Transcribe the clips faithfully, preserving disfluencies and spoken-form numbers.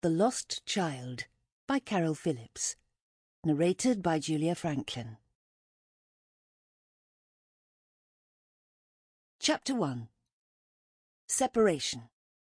The Lost Child by Carol Phillips. Narrated by Julia Franklin. Chapter one. Separation.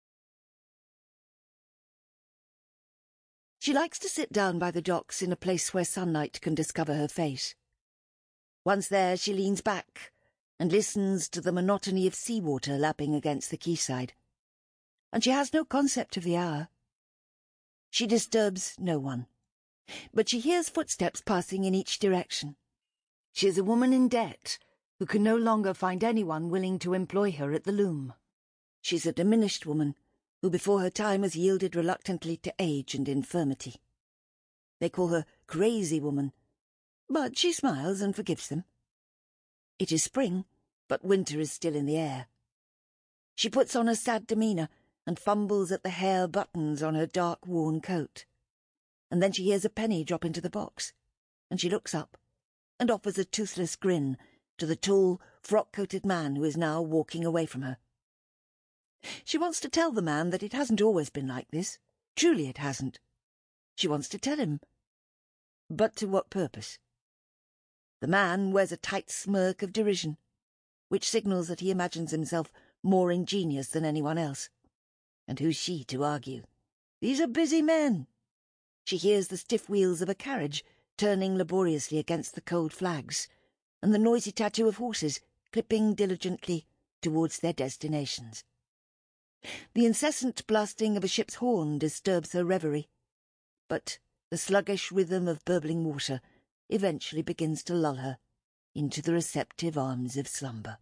She likes to sit down by the docks in a place where sunlight can discover her face. Once there, she leans back and listens to the monotony of seawater lapping against the quayside. And she has no concept of the hour. She disturbs no one, but she hears footsteps passing in each direction. She is a woman in debt, who can no longer find anyone willing to employ her at the loom. She's a diminished woman, who before her time has yielded reluctantly to age and infirmity. They call her Crazy Woman, but she smiles and forgives them. It is spring, but winter is still in the air. She puts on a sad demeanour and fumbles at the hair buttons on her dark, worn coat. And then she hears a penny drop into the box, and she looks up and offers a toothless grin to the tall, frock-coated man who is now walking away from her. She wants to tell the man that it hasn't always been like this. Truly it hasn't. She wants to tell him. But to what purpose? The man wears a tight smirk of derision, which signals that he imagines himself more ingenious than anyone else. And who's she to argue? These are busy men. She hears the stiff wheels of a carriage turning laboriously against the cold flags, and the noisy tattoo of horses clipping diligently towards their destinations. The incessant blasting of a ship's horn disturbs her reverie, but the sluggish rhythm of burbling water eventually begins to lull her into the receptive arms of slumber.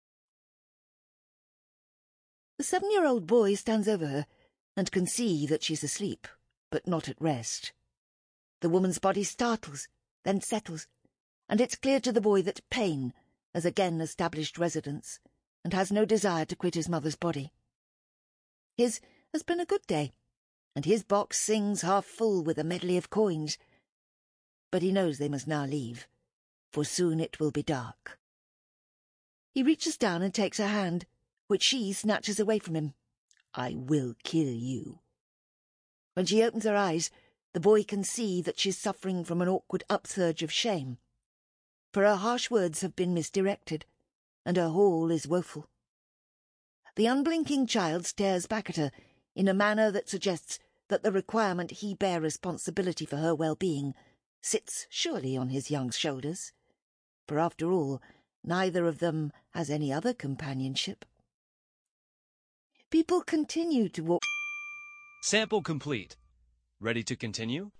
The seven-year-old boy stands over her and can see that she's asleep, but not at rest. The woman's body startles, then settles, and it's clear to the boy that pain has again established residence and has no desire to quit his mother's body. His has been a good day, and his box sings half full with a medley of coins. But he knows they must now leave, for soon it will be dark. He reaches down and takes her hand, which she snatches away from him. I will kill you. When she opens her eyes, the boy can see that she's suffering from an awkward upsurge of shame, for her harsh words have been misdirected, and her haul is woeful. The unblinking child stares back at her in a manner that suggests that the requirement he bear responsibility for her well-being sits surely on his young shoulders, for after all, neither of them has any other companionship. People continue to walk. Sample complete. Ready to continue?